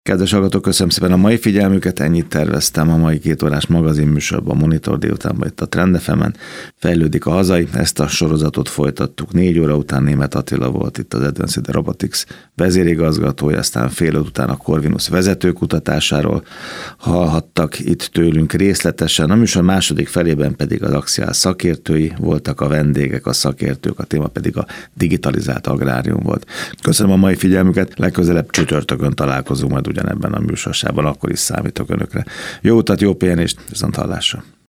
Kedves hallgatók, köszönöm szépen a mai figyelmüket, ennyit terveztem a mai 2 órás magazinműsorban, Monitor délutánban itt a Trend FM-en. Fejlődik a hazai, ezt a sorozatot folytattuk. 4 óra után Németh Attila volt itt az Advanced Robotics vezérigazgatója, aztán fél 5 után a Corvinus vezetőkutatásáról hallhattak itt tőlünk részletesen. A műsor második felében pedig az Axial szakértői voltak a vendégek, a szakértők, a téma pedig a digitalizált agrárium volt. Köszönöm a mai figyelmüket, legközelebb csütörtökön találkozunk majd ugyanebben a műsorsában, akkor is számítok önökre. Jó utat, jó pihenést, viszont hallásra!